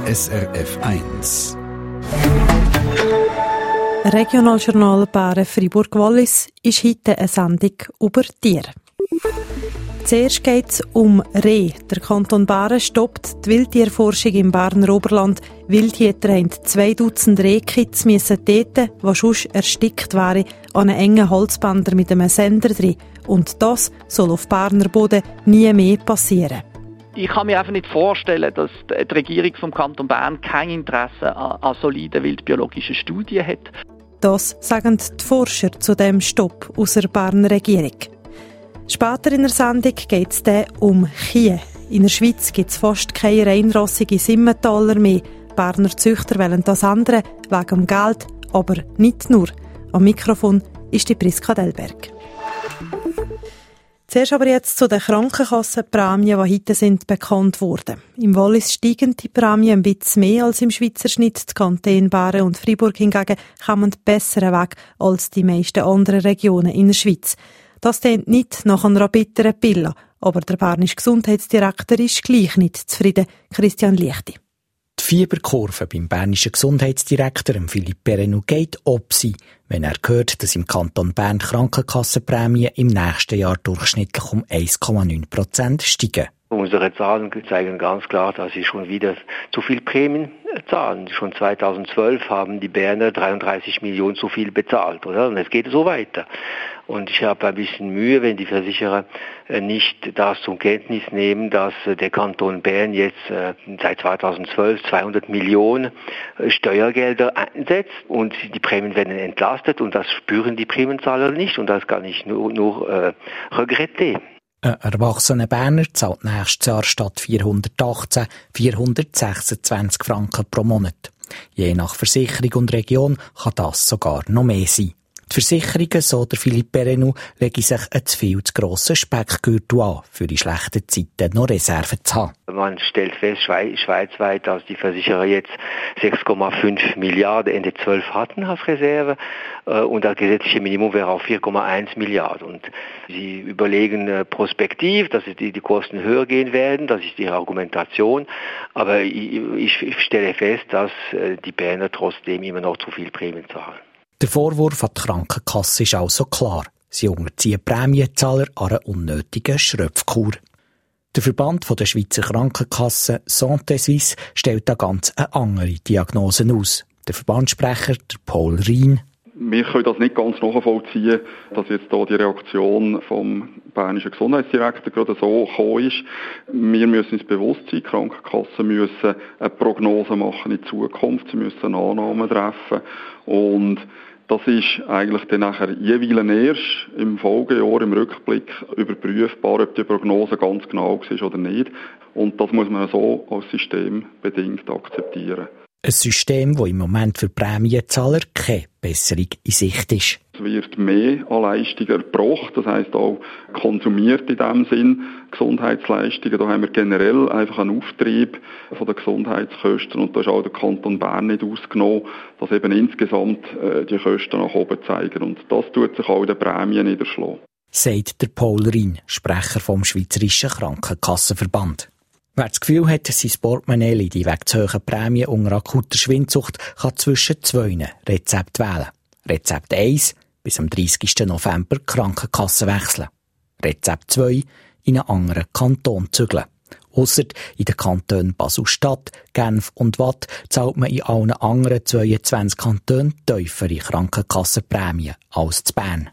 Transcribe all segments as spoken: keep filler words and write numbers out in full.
S R F eins. Regionaljournal Bären Fribourg-Wallis ist heute eine Sendung über Tiere. Zuerst geht es um Rehe. Der Kanton Bären stoppt die Wildtierforschung im Berner Oberland. Wildhüter haben zwei Dutzend Rehkitze müssen töten, die sonst erstickt wären, an einen engen Holzbänder mit einem Sender drin. Und das soll auf Berner Boden nie mehr passieren. Ich kann mir einfach nicht vorstellen, dass die Regierung vom Kanton Bern kein Interesse an, an soliden wildbiologischen Studien hat. Das sagen die Forscher zu dem Stopp aus der Berner Regierung. Später in der Sendung geht es dann um Kühe. In der Schweiz gibt es fast keine reinrassigen Simmentaler mehr. Berner Züchter wollen das ändern, wegen dem Geld, aber nicht nur. Am Mikrofon ist die Priska Delberg. Zuerst aber jetzt zu den Krankenkassenprämien, die heute sind bekannt wurden. Im Wallis steigen die Prämien ein bisschen mehr als im Schweizer Schnitt. Die Kantone Bären und Fribourg hingegen kommen besseren Weg als die meisten anderen Regionen in der Schweiz. Das klingt nicht nach einer bitteren Pille, aber der bernische Gesundheitsdirektor ist gleich nicht zufrieden. Christian Lichti. Die Fieberkurve beim bernischen Gesundheitsdirektor Philippe Perrenou geht ob sie, wenn er hört, dass im Kanton Bern die Krankenkassenprämien im nächsten Jahr durchschnittlich um eins Komma neun Prozent steigen. Unsere Zahlen zeigen ganz klar, dass sie schon wieder zu viel Prämien zahlen. Schon zweitausendzwölf haben die Berner dreiunddreißig Millionen zu viel bezahlt, oder? Und es geht so weiter. Und ich habe ein bisschen Mühe, wenn die Versicherer nicht das zur Kenntnis nehmen, dass der Kanton Bern jetzt seit zweitausendzwölf zweihundert Millionen Steuergelder einsetzt und die Prämien werden entlastet und das spüren die Prämienzahler nicht und das kann ich nur, nur äh, regretter. Ein erwachsener Berner zahlt nächstes Jahr statt vierhundertachtzehn vierhundertsechsundzwanzig Franken pro Monat. Je nach Versicherung und Region kann das sogar noch mehr sein. Die Versicherungen, so der Philippe Perrenou, legen sich einen zu viel zu grossen Speckgürtel an, für die schlechten Zeiten noch Reserven zu haben. Man stellt fest, schweizweit, dass die Versicherer jetzt sechs Komma fünf Milliarden Ende zwölf hatten als Reserve und das gesetzliche Minimum wäre auf vier Komma eins Milliarden. Und sie überlegen prospektiv, dass die, die Kosten höher gehen werden, das ist ihre Argumentation. Aber ich, ich stelle fest, dass die Berner trotzdem immer noch zu viel Prämien zahlen. Der Vorwurf an die Krankenkasse ist also klar. Sie unterziehen Prämienzahler an einer unnötigen Schröpfkur. Der Verband der Schweizer Krankenkassen Santé Suisse stellt da ganz eine andere Diagnose aus. Der Verbandssprecher, der Paul Rien. Wir können das nicht ganz nachvollziehen, dass jetzt hier die Reaktion vom bernischen Gesundheitsdirektor gerade so gekommen ist. Wir müssen uns bewusst sein, die Krankenkassen müssen eine Prognose machen in die Zukunft, sie müssen Annahmen treffen und das ist eigentlich dann nachher jeweils erst im Folgejahr, im Rückblick überprüfbar, ob die Prognose ganz genau ist oder nicht. Und das muss man so als System bedingt akzeptieren. Ein System, das im Moment für Prämienzahler keine Besserung in Sicht ist. Es wird mehr an Leistungen erbracht, das heisst auch konsumiert in dem Sinn Gesundheitsleistungen. Da haben wir generell einfach einen Auftrieb von den Gesundheitskosten und da ist auch der Kanton Bern nicht ausgenommen, dass eben insgesamt äh, die Kosten nach oben zeigen und das tut sich auch in den Prämien niederschlagen. Sagt der Paul Rien, Sprecher vom Schweizerischen Krankenkassenverband. Wer das Gefühl hat, sein Portemonnaie liegt wegen zu hohen Prämien unter akuter Schwindsucht, kann zwischen zwei Rezepten wählen. Rezept eins, bis am dreißigsten November die Krankenkasse wechseln. Rezept zwei, in einen anderen Kanton zügeln. Ausser in den Kantonen Basel-Stadt, Genf und Waadt zahlt man in allen anderen zweiundzwanzig Kantonen tiefere Krankenkassenprämien als in Bern.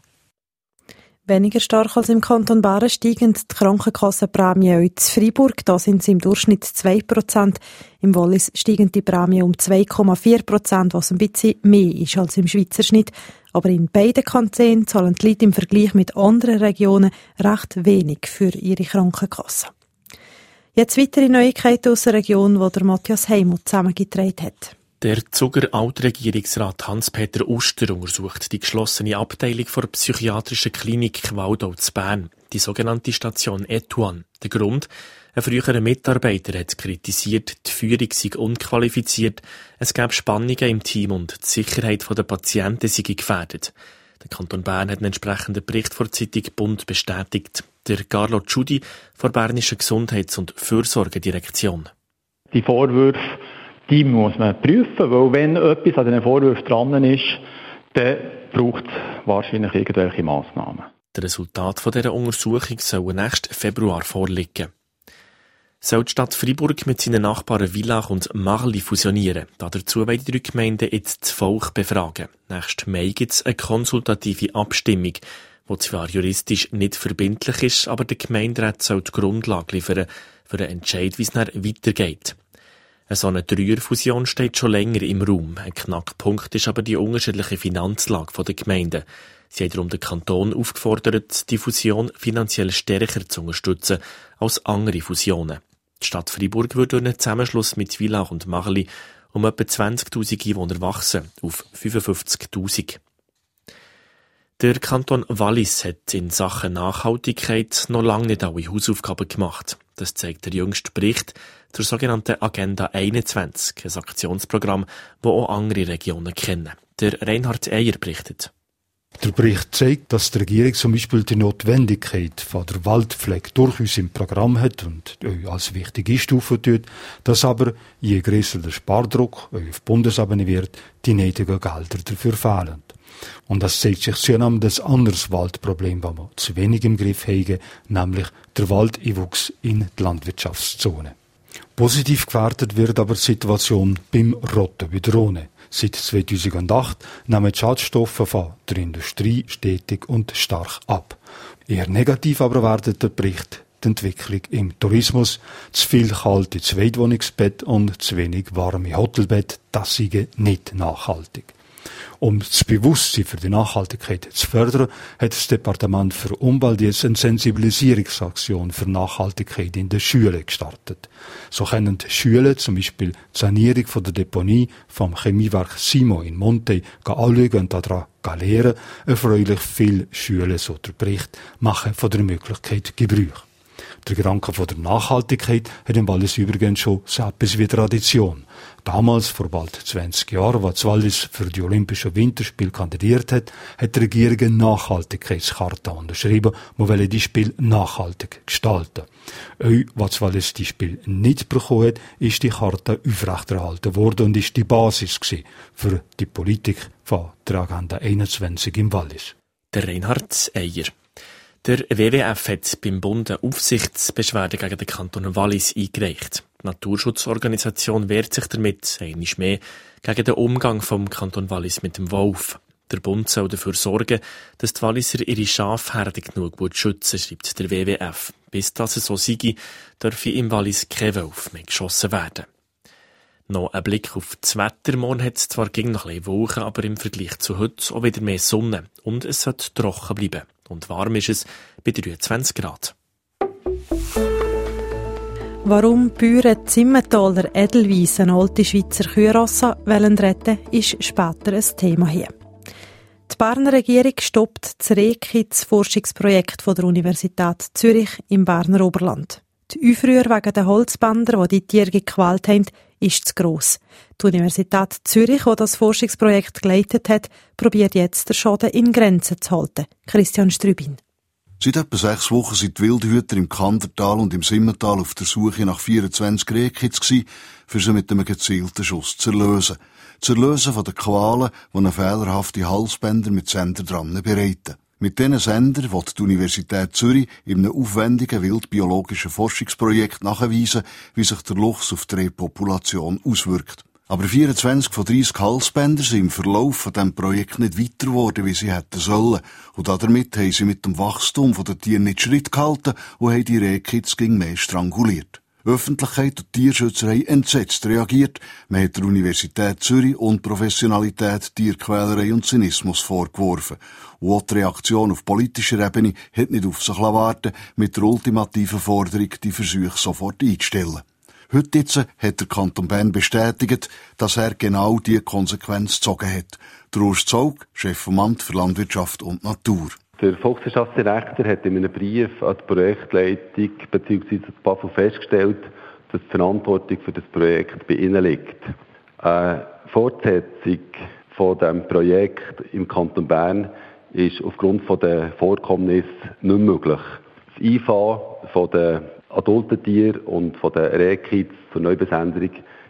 Weniger stark als im Kanton Bern steigen die Krankenkassenprämien auch in Freiburg. Da sind sie im Durchschnitt zwei Prozent. Im Wallis steigen die Prämien um zwei Komma vier Prozent, was ein bisschen mehr ist als im Schweizer Schnitt. Aber in beiden Kantonen zahlen die Leute im Vergleich mit anderen Regionen recht wenig für ihre Krankenkasse. Jetzt weitere Neuigkeiten aus der Region, die der Matthias Heimuth zusammengetragen hat. Der Zuger Altregierungsrat Hans-Peter Uster untersucht die geschlossene Abteilung der psychiatrischen Klinik Waldau zu Bern, die sogenannte Station Etuan. Der Grund? Ein früherer Mitarbeiter hat kritisiert, die Führung sei unqualifiziert, es gäbe Spannungen im Team und die Sicherheit der Patienten sei gefährdet. Der Kanton Bern hat einen entsprechenden Bericht vor der Zeitung Bund bestätigt. Der Carlo Giudi von der Bernischen Gesundheits- und Fürsorgedirektion. Die Vorwürfe die muss man prüfen, weil wenn etwas an diesen Vorwürfen dran ist, dann braucht es wahrscheinlich irgendwelche Massnahmen. Das Resultat dieser Untersuchung soll nächsten Februar vorliegen. Soll die Stadt Freiburg mit seinen Nachbarn Villach und Marly fusionieren? Dazu wollen die drei Gemeinden jetzt das Volk befragen. Nächsten Mai gibt es eine konsultative Abstimmung, die zwar juristisch nicht verbindlich ist, aber der Gemeinderat soll die Grundlage liefern für einen Entscheid, wie es dann weitergeht. Eine so eine Dreierfusion steht schon länger im Raum. Ein Knackpunkt ist aber die unterschiedliche Finanzlage der Gemeinden. Sie haben darum den Kanton aufgefordert, die Fusion finanziell stärker zu unterstützen als andere Fusionen. Die Stadt Freiburg würde durch einen Zusammenschluss mit Villach und Marly um etwa zwanzigtausend Einwohner wachsen, auf fünfundfünfzigtausend. Der Kanton Wallis hat in Sachen Nachhaltigkeit noch lange nicht alle Hausaufgaben gemacht. Das zeigt der jüngste Bericht zur sogenannten Agenda einundzwanzig, ein Aktionsprogramm, das auch andere Regionen kennen. Der Reinhard Eyer berichtet. Der Bericht zeigt, dass die Regierung zum Beispiel die Notwendigkeit von der Waldpflege durchaus im Programm hat und als wichtige Stufe tut, dass aber, je grösser der Spardruck auf Bundesebene wird, die nötigen Gelder dafür fehlen. Und das zeigt sich zunehmend ein anderes Waldproblem, das wir zu wenig im Griff haben, nämlich der Waldeinwuchs in die Landwirtschaftszone. Positiv gewertet wird aber die Situation beim Rotten bei Drohnen. Seit zweitausendacht nehmen die Schadstoffe von der Industrie stetig und stark ab. Eher negativ aber wertet der Bericht die Entwicklung im Tourismus. Zu viel kalte Zweitwohnungsbett und zu wenig warme Hotelbett, das sei nicht nachhaltig. Um das Bewusstsein für die Nachhaltigkeit zu fördern, hat das Departement für Umwelt jetzt eine Sensibilisierungsaktion für Nachhaltigkeit in den Schulen gestartet. So können die Schulen zum Beispiel die Sanierung von der Deponie vom Chemiewerk Simo in Monte anschauen und daran lernen. Erfreulich viele Schulen, so der Bericht, machen von der Möglichkeit Gebrauch. Der Gedanke von der Nachhaltigkeit hat im Wallis übrigens schon so etwas wie Tradition. Damals, vor bald zwanzig Jahren, als Wallis für die Olympischen Winterspiele kandidiert hat, hat die Regierung eine Nachhaltigkeitskarte unterschrieben. Wir wollen die Spiele nachhaltig gestalten. Auch, was Wallis die Spiele nicht bekommen hat, ist die Karte aufrechterhalten worden und ist die Basis für die Politik von der Agenda einundzwanzig im Wallis. Der Reinhard Eyer. Der W W F hat beim Bund eine Aufsichtsbeschwerde gegen den Kanton Wallis eingereicht. Die Naturschutzorganisation wehrt sich damit, einmal mehr, gegen den Umgang vom Kanton Wallis mit dem Wolf. Der Bund soll dafür sorgen, dass die Walliser ihre Schafherde genug gut schützen, schreibt der W W F. Bis das so sei, dürfe im Wallis kein Wolf mehr geschossen werden. Noch ein Blick auf das Wetter. Morgen hat es zwar gegen noch ein bisschen Wolken, aber im Vergleich zu heute auch wieder mehr Sonne. Und es sollte trocken bleiben. Und warm ist es bei dreiundzwanzig Grad. Warum Bauern Zimmentaler Edelweiss eine alte Schweizer Kührasse retten wollen, ist später ein Thema hier. Die Berner Regierung stoppt das Rehkitz-Forschungsprojekt der Universität Zürich im Berner Oberland. Die Aufruhr wegen den Holzbändern, die die Tiere gequält haben, ist zu gross. Die Universität Zürich, die das Forschungsprojekt geleitet hat, probiert jetzt, den Schaden in Grenzen zu halten. Christian Strübin. Seit etwa sechs Wochen sind die Wildhüter im Kandertal und im Simmental auf der Suche nach vierundzwanzig Rehkitz gsi, für sie mit einem gezielten Schuss zu erlösen. Zu erlösen von den Qualen, die eine fehlerhafte Halsbänder mit Sender dran bereiten. Mit diesen Sender will die Universität Zürich in einem aufwendigen wildbiologischen Forschungsprojekt nachweisen, wie sich der Luchs auf die Rehpopulation auswirkt. Aber vierundzwanzig von dreissig Halsbänder sind im Verlauf von diesem Projekt nicht weiter geworden, wie sie hätten sollen. Und damit haben sie mit dem Wachstum der Tiere nicht Schritt gehalten und haben die Rehkitz gegen mehr stranguliert. Öffentlichkeit und Tierschützer haben entsetzt reagiert. Man hat der Universität Zürich Unprofessionalität, Tierquälerei und Zynismus vorgeworfen. Und auch die Reaktion auf politischer Ebene hat nicht auf sich warten, mit der ultimativen Forderung, die Versuche sofort einzustellen. Heute jetzt hat der Kanton Bern bestätigt, dass er genau diese Konsequenz gezogen hat. Der Urs Zaug, Chef vom Amt für Landwirtschaft und Natur. Der Volkswirtschaftsdirektor hat in einem Brief an die Projektleitung bzw. das B A F U festgestellt, dass die Verantwortung für das Projekt bei ihnen liegt. Eine Fortsetzung von diesem Projekt im Kanton Bern ist aufgrund der Vorkommnisse nicht möglich. Das Einfahren von den adulten Tieren und von den Rehkitz zur Neubesenderung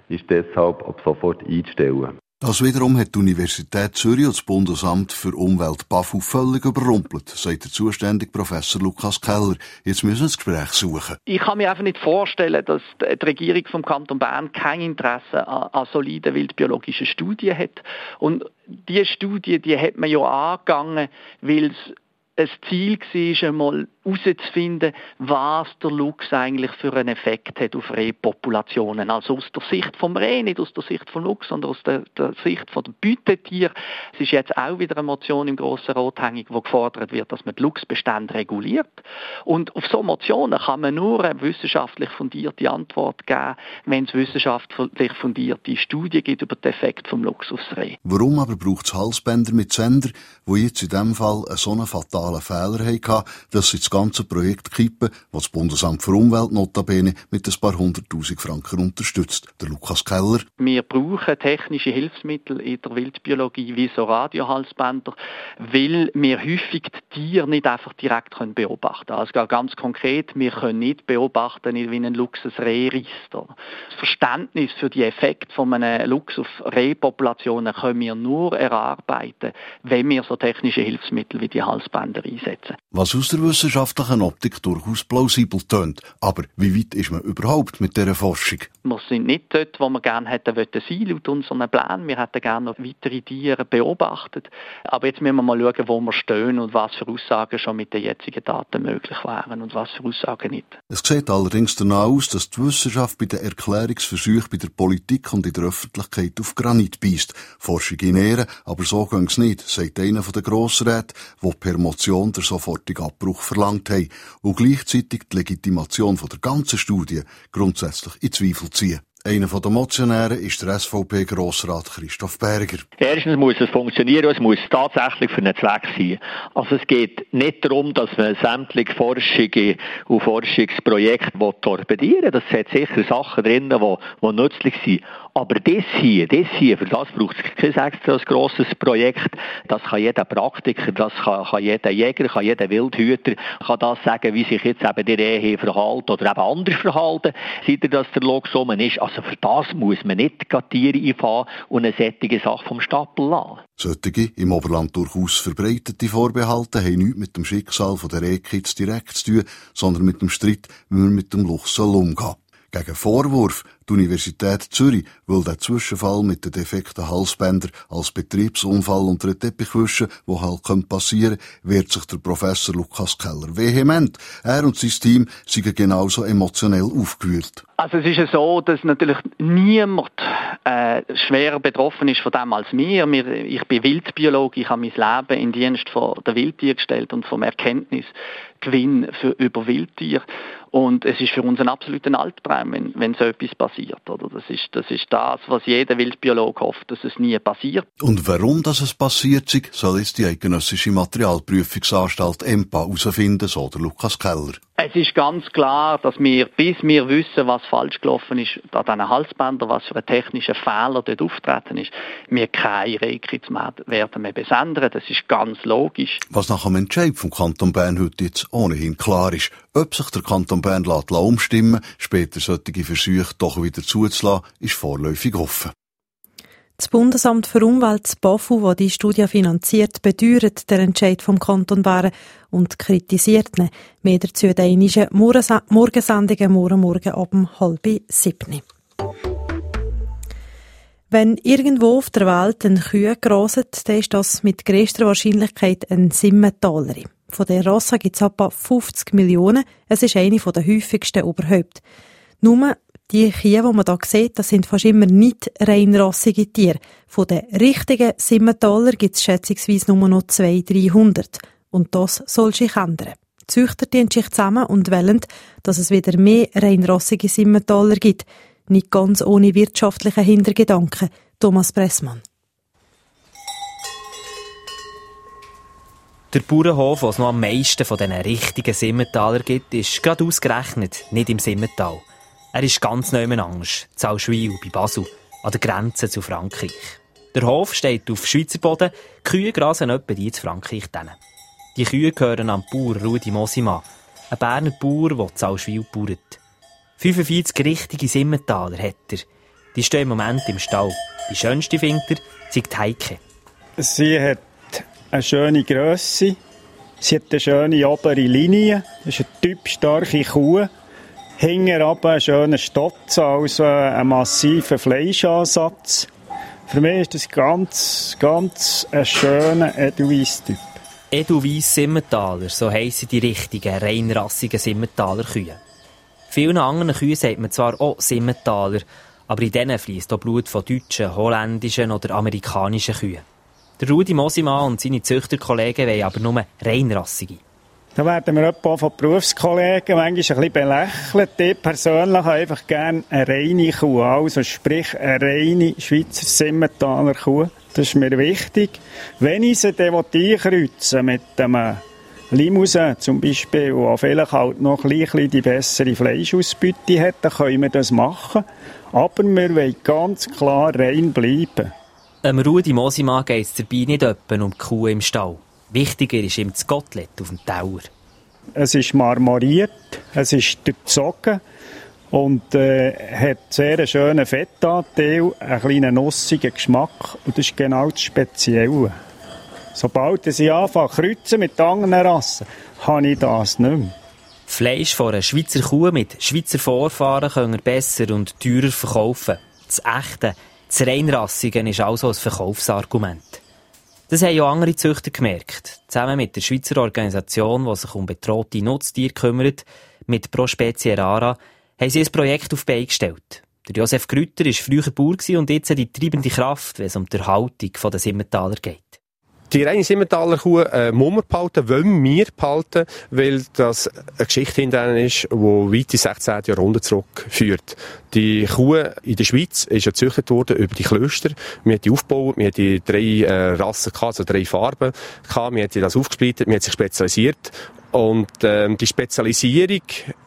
ist deshalb ab sofort einzustellen. Das wiederum hat die Universität Zürich und das Bundesamt für Umwelt BAFU völlig überrumpelt, sagt der zuständige Professor Lukas Keller. Jetzt müssen wir das Gespräch suchen. Ich kann mir einfach nicht vorstellen, dass die Regierung vom Kanton Bern kein Interesse an, an soliden wildbiologischen Studien hat. Und diese Studie, die hat man ja angegangen, weil es ein Ziel war, einmal herauszufinden, was der Luchs eigentlich für einen Effekt hat auf Rehpopulationen. Also aus der Sicht vom Reh, nicht aus der Sicht vom Luchs, sondern aus der, der Sicht der Beutetiere. Es ist jetzt auch wieder eine Motion im Grossen Rat hängig, wo gefordert wird, dass man die Luchsbestände reguliert. Und auf so Motionen kann man nur eine wissenschaftlich fundierte Antwort geben, wenn es wissenschaftlich fundierte Studien gibt über den Effekt vom Luchs aufs Reh. Warum aber braucht es Halsbänder mit Sender, die jetzt in diesem Fall so einen fatalen Fehler hatten, dass sie das ganze Projekt kippen, was das Bundesamt für Umwelt notabene mit ein paar hunderttausend Franken unterstützt. Der Lukas Keller. Wir brauchen technische Hilfsmittel in der Wildbiologie wie so Radiohalsbänder, weil wir häufig die Tiere nicht einfach direkt beobachten können. Also ganz konkret, wir können nicht beobachten, wie ein Luchs ein Reh reisst. Das Verständnis für die Effekte von einem Luchs auf Rehpopulationen können wir nur erarbeiten, wenn wir so technische Hilfsmittel wie die Halsbänder einsetzen. Was aus der wissenschaftlichen Optik durchaus plausibel tönt. Aber wie weit ist man überhaupt mit dieser Forschung? Wir sind nicht dort, wo wir gerne hätten sein, laut unseren Plänen. Wir hätten gerne noch weitere Tiere beobachtet. Aber jetzt müssen wir mal schauen, wo wir stehen und was für Aussagen schon mit den jetzigen Daten möglich wären und was für Aussagen nicht. Es sieht allerdings danach aus, dass die Wissenschaft bei den Erklärungsversuchen bei der Politik und in der Öffentlichkeit auf Granit beisst. Forschung in Ehren, aber so geht es nicht, sagt einer der Grossräte, der per Motion den sofortigen Abbruch verlangt haben und gleichzeitig die Legitimation von der ganzen Studie grundsätzlich in Zweifel ziehen. Einer der Motionäre ist der S V P-Grossrat Christoph Berger. Erstens muss es funktionieren und es muss tatsächlich für einen Zweck sein. Also es geht nicht darum, dass man sämtliche Forschungen und Forschungsprojekte torpedieren will. Das hat sicher Sachen drin, die, die nützlich sind. Aber das hier, das hier, für das braucht es kein extra grosses Projekt. Das kann jeder Praktiker, das kann, kann jeder Jäger, kann jeder Wildhüter, kann das sagen, wie sich jetzt eben die Rehe verhalten oder eben anders verhalten, seit er, dass der Luchs rum ist. Also für das muss man nicht Tiere einfahren und eine solche Sache vom Stapel lassen. Solche im Oberland durchaus verbreitete Vorbehalte haben nichts mit dem Schicksal der Rehkitz direkt zu tun, sondern mit dem Streit, wie man mit dem Luchs umgehen soll. Gegen Vorwurf, die Universität Zürich will den Zwischenfall mit den defekten Halsbändern als Betriebsunfall unter den Teppich wischen, der halt passieren könnte, wehrt sich der Professor Lukas Keller vehement. Er und sein Team sind genauso emotionell aufgewühlt. Also es ist ja so, dass natürlich niemand äh, schwerer betroffen ist von dem als wir. wir. Ich bin Wildbiologe, ich habe mein Leben in Dienst von der Wildtier gestellt und vom Erkenntnisgewinn für, über Wildtier. Und es ist für uns ein absoluter Albtraum, wenn, wenn so etwas passiert. Oder? Das ist, das ist das, was jeder Wildbiologe hofft, dass es nie passiert. Und warum dass es passiert ist, soll jetzt die Eidgenössische Materialprüfungsanstalt E M P A herausfinden, so der Lukas Keller. Es ist ganz klar, dass wir, bis wir wissen, was falsch gelaufen ist an diesen Halsbändern, was für ein technischer Fehler dort auftreten ist, wir keine Rehkitz mehr werden mehr besendern. Das ist ganz logisch. Was nach dem Entscheid vom Kanton Bern heute jetzt ohnehin klar ist, ob sich der Kanton Bern lässt umstimmen, später solche Versuche doch wieder zuzulassen, ist vorläufig offen. Das Bundesamt für Umwelt, das BAFU, das die Studie finanziert, bedauert den Entscheid vom Kanton Bern und kritisiert ihn. Mehr dazu in der Morgensendung morgen Morgen ab halb sieben. Wenn irgendwo auf der Welt ein Kühe graset, dann ist das mit grösster Wahrscheinlichkeit ein Simmentaler. Von der Rasse gibt es etwa fünfzig Millionen. Es ist eine der häufigsten überhaupt. Nur die Kühe, die man hier sieht, das sind fast immer nicht reinrassige Tiere. Von den richtigen Simmentaler gibt es schätzungsweise nur noch zweihundert, dreihundert. Und das soll sich ändern. Die Züchter tun sich zusammen und wollen, dass es wieder mehr reinrassige Simmentaler gibt. Nicht ganz ohne wirtschaftlichen Hintergedanken. Thomas Pressmann. Der Bauernhof, wo es noch am meisten von diesen richtigen Simmentalern gibt, ist gerade ausgerechnet nicht im Simmental. Er ist ganz nebeneinander, in Zauschwil bei Basel, an der Grenze zu Frankreich. Der Hof steht auf Schweizer Boden, die Kühe grasen etwa die zu Frankreich. Die Kühe gehören am Bauer Rudi Mosima, ein Berner Bauer, der in Zauschwil bauert. fünfundvierzig richtige Simmentaler hat er. Die stehen im Moment im Stall. Die schönste findet er, sei die Heike. Sie hat eine schöne Grösse, sie hat eine schöne obere Linie, das ist eine typstarke Kuh. Hinten aber einen schönen Stotz, also einen massiven Fleischansatz. Für mich ist das ganz, ganz ein schöner Edelweiss-Typ. Edelweiss-Simmentaler, so heissen die richtigen, reinrassigen Simmentaler Kühe. Vielen anderen Kühen sagt man zwar auch Simmentaler, aber in denen fließt auch Blut von deutschen, holländischen oder amerikanischen Kühen. Der Rudi Mosimann und seine Züchterkollegen wollen aber nur reinrassige. Da werden wir etwa von Berufskollegen manchmal ein bisschen belächelt. Ich persönlich habe einfach gerne eine reine Kuh, also sprich eine reine Schweizer Simmentaler Kuh. Das ist mir wichtig. Wenn ich sie dann einkreuzen mit einem Limousin zum Beispiel, der vielleicht halt noch ein bisschen die bessere Fleischausbeute hat, dann können wir das machen. Aber wir wollen ganz klar rein bleiben. Dem Rudi Mosimann geht es dabei nicht etwa um die Kuh im Stall. Wichtiger ist ihm das Kotelett auf dem Teller. Es ist marmoriert, es ist durchzogen und äh, hat sehr einen schönen Fettanteil, einen kleinen nussigen Geschmack. Und das ist genau das Spezielle. Sobald ich anfange zu kreuzen mit anderen Rassen, habe ich das nicht mehr. Fleisch von einer Schweizer Kuh mit Schweizer Vorfahren können wir besser und teurer verkaufen. Das Echte, das Reinrassige ist also ein Verkaufsargument. Das haben auch andere Züchter gemerkt. Zusammen mit der Schweizer Organisation, die sich um bedrohte Nutztiere kümmert, mit Pro Specie Rara, haben sie ein Projekt auf die Beine gestellt. Der Josef Grütter war früher Bauer und jetzt die treibende Kraft, wenn es um die Erhaltung der Simmentaler geht. Die reine Simmentaler Kuh äh, muss man behalten, wollen wir behalten, weil das eine Geschichte hinter ihnen ist, die weit in sechzehnten Jahrhundert zurückführt. Die Kuh in der Schweiz ist ja gezüchtet worden über die Klöster. Wir haben die aufgebaut, wir haben die drei äh, Rassen gehabt, also drei Farben gehabt, wir haben die das aufgesplittet, wir haben sich spezialisiert. Und ähm, die Spezialisierung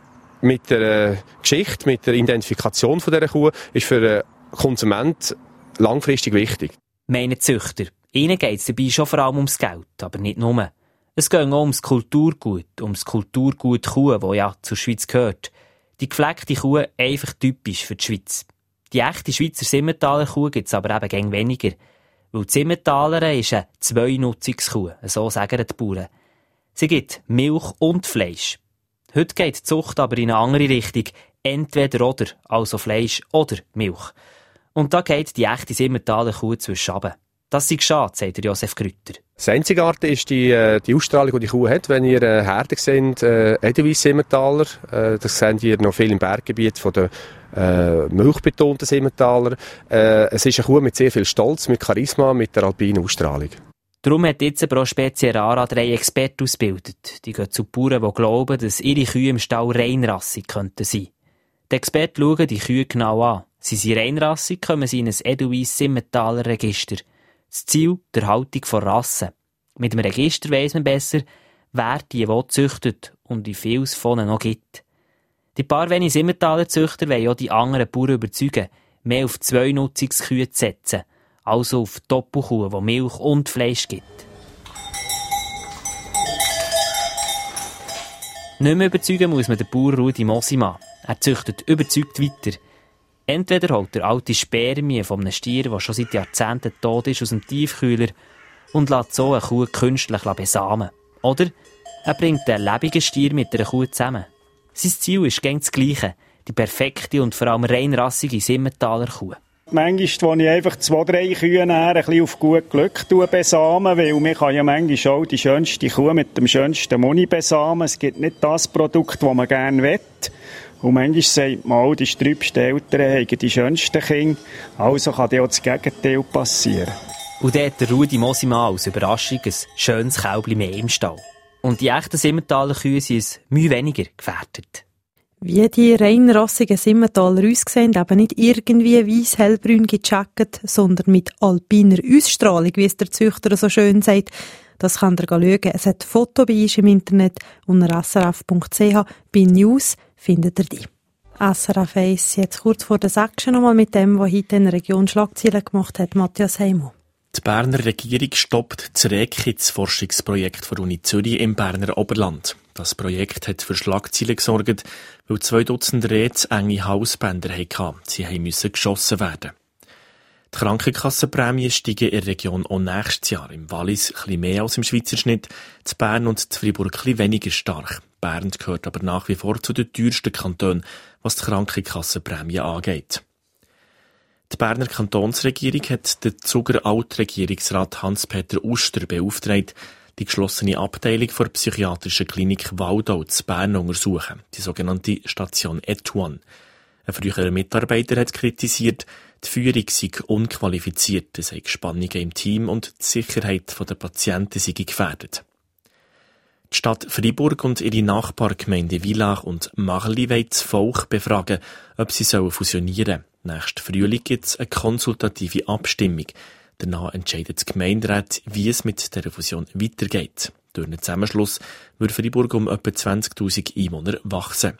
mit der äh, Geschichte, mit der Identifikation von dieser Kuh ist für den Konsument langfristig wichtig. Meine Züchter. Ihnen geht es dabei schon vor allem ums Geld, aber nicht nur. Es geht auch ums Kulturgut, ums Kulturgut Kuh, das ja zur Schweiz gehört. Die gepflegte Kuh einfach typisch für die Schweiz. Die echte Schweizer Simmentaler Kuh gibt es aber eben gäng weniger. Weil die Simmentaler ist eine Zweinutzungskuh, so sagen die Bauern. Sie gibt Milch und Fleisch. Heute geht die Zucht aber in eine andere Richtung. Entweder oder, also Fleisch oder Milch. Und da geht die echte Simmentaler Kuh zwischen runter. Das sei schade, sagt der Josef Grütter. Das Einzigartige ist die, die Ausstrahlung, die die Kuh hat. Wenn ihr äh, Herden seht, äh, Edelweiss-Simmentaler, äh, das seht ihr noch viel im Berggebiet von den äh, milchbetonten Simmentaler. Äh, es ist eine Kuh mit sehr viel Stolz, mit Charisma, mit der alpinen Ausstrahlung. Darum hat jetzt Pro Specie Rara drei Experten ausgebildet. Die gehen zu Bauern, die glauben, dass ihre Kühe im Stall reinrassig könnten sein. Die Experten schauen die Kühe genau an. Sie sind reinrassig, kommen sie in ein Edelweiss-Simmentaler Register. Das Ziel der Haltung von Rassen. Mit dem Register weiss man besser, wer die wo züchtet und wie viel es von ihnen noch gibt. Die paar wenige Simmentaler Züchter wollen auch die anderen Bauern überzeugen, mehr auf Zweinutzungskühe zu setzen, also auf Doppelkuh, die Milch und Fleisch gibt. Nicht mehr überzeugen muss man den Bauer Rudi Mosimann. Er züchtet überzeugt weiter. Entweder holt er alte Spermien von einem Stier, der schon seit Jahrzehnten tot ist, aus dem Tiefkühler und lässt so eine Kuh künstlich besamen. Oder er bringt einen lebenden Stier mit einer Kuh zusammen. Sein Ziel ist gängig das Gleiche, die perfekte und vor allem reinrassige Simmentaler Kuh. Manchmal, wo ich einfach zwei, drei Kühe näher, ein bisschen auf gut Glück besamen, weil man kann ja manchmal auch die schönste Kuh mit dem schönsten Muni besamen. Es gibt nicht das Produkt, das man gerne will. Und manchmal sagt man auch, die sträubsten Eltern haben die schönsten Kinder. Also kann auch das Gegenteil passieren. Und dort hat Rudi Mosimann als Überraschung ein schönes Kälbchen mehr im Stall. Und die echten Simmentaler Kühe sind ein Mühe weniger gefährdet. Wie die reinrassigen Simmentaler aussehen, eben nicht irgendwie weiss hellbrün gejacket, sondern mit alpiner Ausstrahlung, wie es der Züchter so schön sagt. Das könnt ihr schauen. Es hat Foto bei uns im Internet unter s r f punkt c h. Bei News findet ihr die. S R F eins jetzt kurz vor der Section nochmal mit dem, was heute in der Region Schlagzeilen gemacht hat, Matthias Heimo. Die Berner Regierung stoppt das REKITS-Forschungsprojekt der Uni Zürich im Berner Oberland. Das Projekt hat für Schlagzeilen gesorgt, weil zwei Dutzend Räte enge Hausbänder hatten. Sie mussten geschossen werden. Die Krankenkassenprämien steigen in der Region auch nächstes Jahr. Im Wallis etwas mehr als im Schweizer Schnitt, in Bern und in Freiburg etwas weniger stark. Bern gehört aber nach wie vor zu den teuersten Kantonen, was die Krankenkassenprämien angeht. Die Berner Kantonsregierung hat den Zuger Altregierungsrat Hans-Peter Uster beauftragt, die geschlossene Abteilung der psychiatrischen Klinik Waldau zu Bern untersuchen, die sogenannte Station Etuan. Ein früherer Mitarbeiter hat kritisiert, die Führung sei unqualifiziert, es sei Spannungen im Team und die Sicherheit der Patienten sei gefährdet. Die Stadt Freiburg und ihre Nachbargemeinden Villach und Marli wollen das Volk befragen, ob sie fusionieren sollen. Nächsten Frühling gibt es eine konsultative Abstimmung. Danach entscheidet die Gemeinderat, wie es mit der Fusion weitergeht. Durch einen Zusammenschluss wird Freiburg um etwa zwanzigtausend Einwohner wachsen.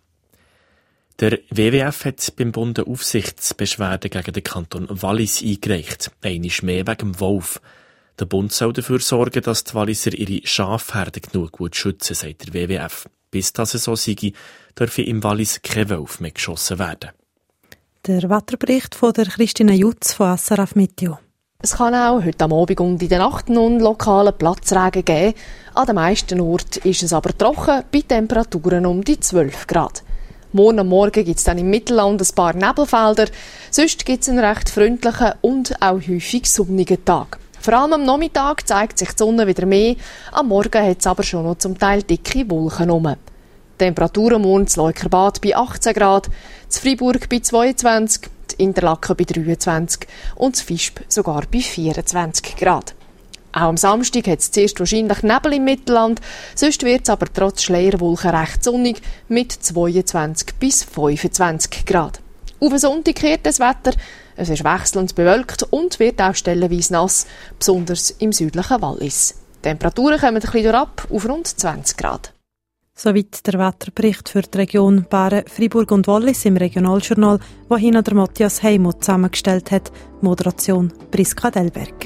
Der W W F hat beim Bund eine Aufsichtsbeschwerde gegen den Kanton Wallis eingereicht. Einmal mehr wegen dem Wolf. Der Bund soll dafür sorgen, dass die Walliser ihre Schafherden genug gut schützen, sagt der W W F. Bis das so sei, dürfe im Wallis kein Wolf mehr geschossen werden. Der Wetterbericht von der Christine Jutz von S R F Meteo. Es kann auch heute am Abend und in der Nacht nun lokalen Platzregen geben. An den meisten Orten ist es aber trocken, bei Temperaturen um die zwölf Grad. Morgen am Morgen gibt es dann im Mittelland ein paar Nebelfelder. Sonst gibt es einen recht freundlichen und auch häufig sonnigen Tag. Vor allem am Nachmittag zeigt sich die Sonne wieder mehr. Am Morgen hat es aber schon noch zum Teil dicke Wolken herum. Temperaturen morgen in Leukerbad bei achtzehn Grad, in Freiburg bei zweiundzwanzig, in Interlaken bei dreiundzwanzig und in Visp sogar bei vierundzwanzig Grad. Auch am Samstag hat es zuerst wahrscheinlich Nebel im Mittelland, sonst wird es aber trotz Schleierwolken recht sonnig mit zweiundzwanzig bis fünfundzwanzig Grad. Auf den Sonntag kehrt das Wetter, es ist wechselnd bewölkt und wird auch stellenweise nass, besonders im südlichen Wallis. Die Temperaturen kommen ein bisschen ab auf rund zwanzig Grad. Soweit der Wetterbericht für die Region Bären, Freiburg und Wallis im Regionaljournal, wo Hina der Matthias Heimut zusammengestellt hat. Moderation Priska Delberg.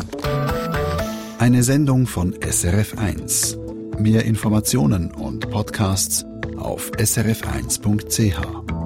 Eine Sendung von S R F eins. Mehr Informationen und Podcasts auf s r f eins punkt c h.